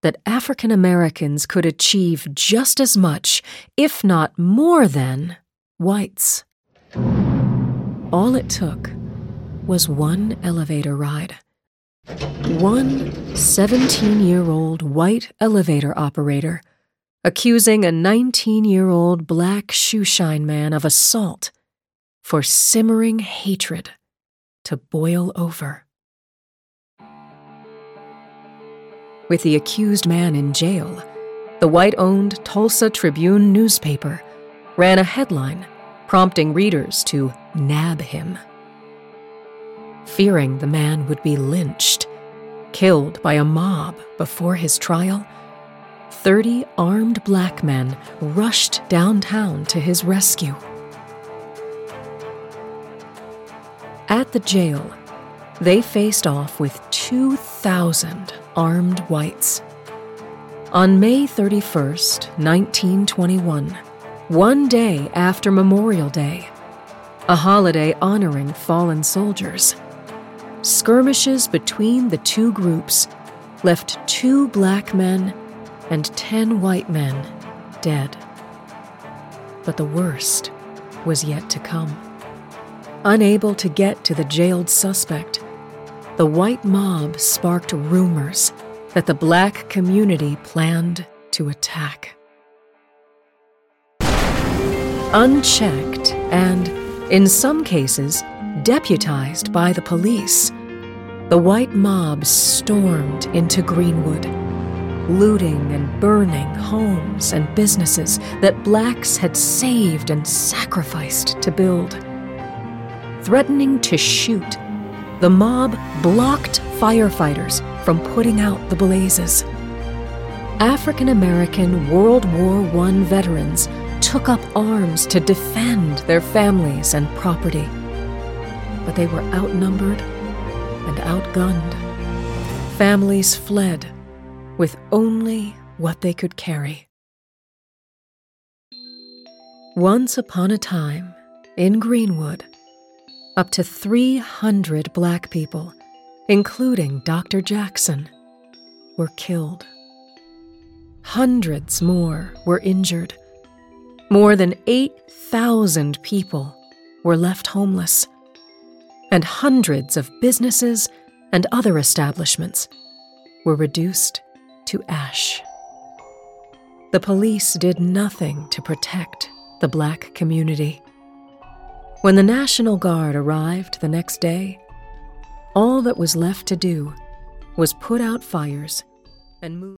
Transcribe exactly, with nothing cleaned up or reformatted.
that African Americans could achieve just as much, if not more than, whites. All it took was one elevator ride. One seventeen-year-old white elevator operator accusing a nineteen-year-old black shoeshine man of assault for simmering hatred to boil over. With the accused man in jail, the white-owned Tulsa Tribune newspaper ran a headline prompting readers to nab him. Fearing the man would be lynched, killed by a mob before his trial, thirty armed black men rushed downtown to his rescue. At the jail, they faced off with two thousand armed whites. On May thirty-first, nineteen twenty-one, one day after Memorial Day, a holiday honoring fallen soldiers, skirmishes between the two groups left two black men and ten white men dead. But the worst was yet to come. Unable to get to the jailed suspect, the white mob sparked rumors that the black community planned to attack. Unchecked and, in some cases, deputized by the police, the white mob stormed into Greenwood, looting and burning homes and businesses that blacks had saved and sacrificed to build. Threatening to shoot, the mob blocked firefighters from putting out the blazes. African-American World War One veterans took up arms to defend their families and property, but they were outnumbered and outgunned. Families fled with only what they could carry. Once upon a time, in Greenwood, up to three hundred black people, including Doctor Jackson, were killed. Hundreds more were injured. More than eight thousand people were left homeless, and hundreds of businesses and other establishments were reduced to ash. The police did nothing to protect the black community. When the National Guard arrived the next day, all that was left to do was put out fires and move